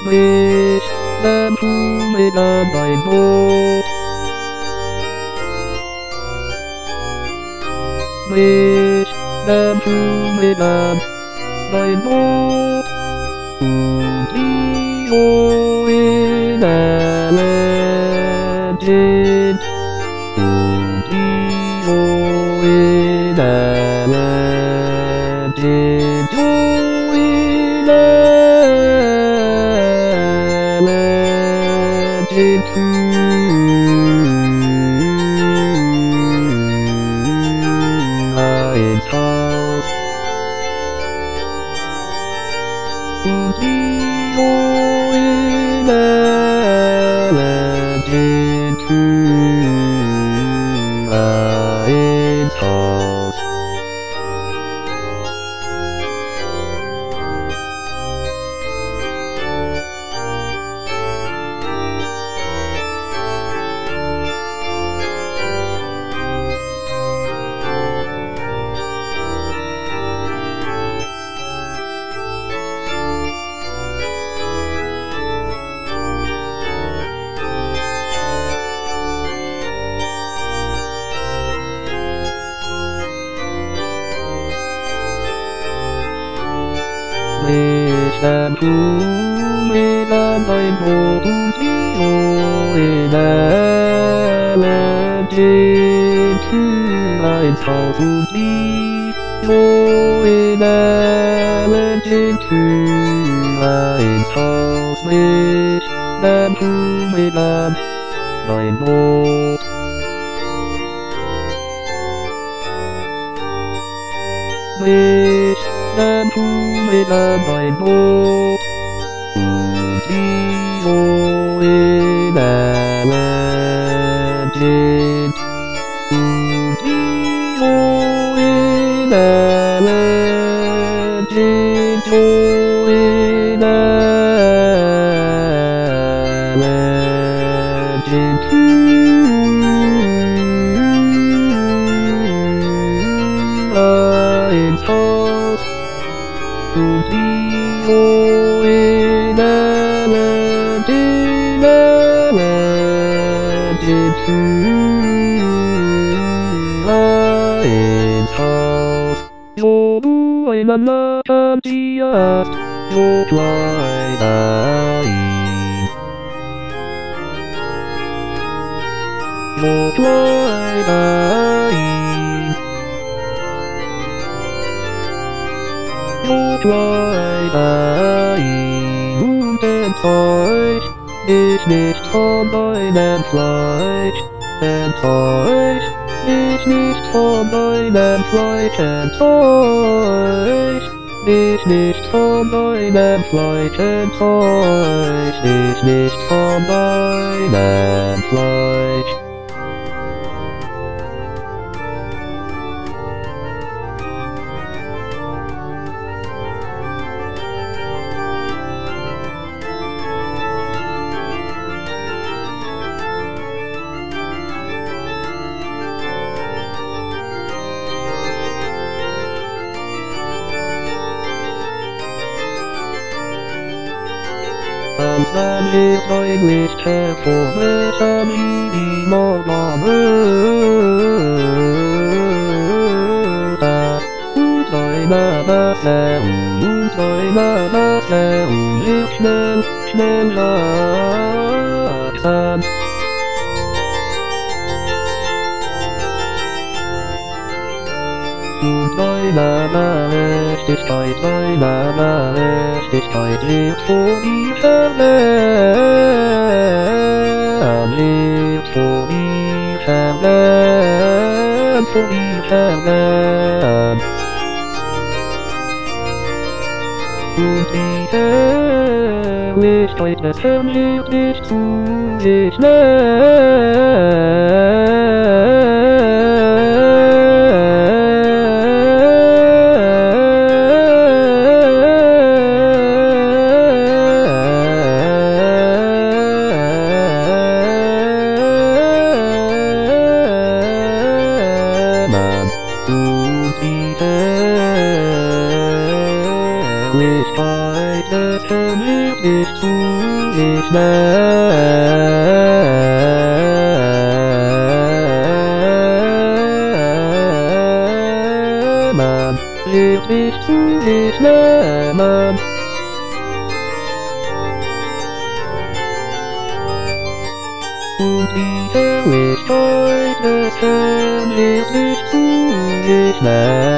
wish them to me the Bible. Wish them to me the Bible. Dio in a legend. Dio in a legend. Dio in a legend Lion's house. Dio in a legend Lion's house. Wish them to me the Bible. Dio in a legend Lion's house. Dio in a legend Lion's house. Wish them to me the Bible. Wish them to me the Bible. Dio in a legend. Dio in a legend. Dio in a legend Lion's house. Dio in a legend Lion's house. You're in a legend, you're blind. You're blind. You're blind. Und enttäuscht, ich nicht von deinem Fleisch. Enttäuscht, ich nicht von deinem Fleisch. Enttäuscht, ich nicht von deinem Fleisch. Enttäuscht, ich nicht von deinem Fleisch. And then if I wish careful with an easy more und einer sehr, ich schnell langsam. Und deiner Gerechtigkeit lebt vor die Ferne, lebt vor die Ferne, vor die Ferne. Und die Herrlichkeit des Herrn lebt nicht zu sich Herrlichkeit des Leben ist zu nicht nehmen. Lebt nicht zu nicht nehmen. Und die Herrlichkeit des Herrn ist nicht zu sich nehmen.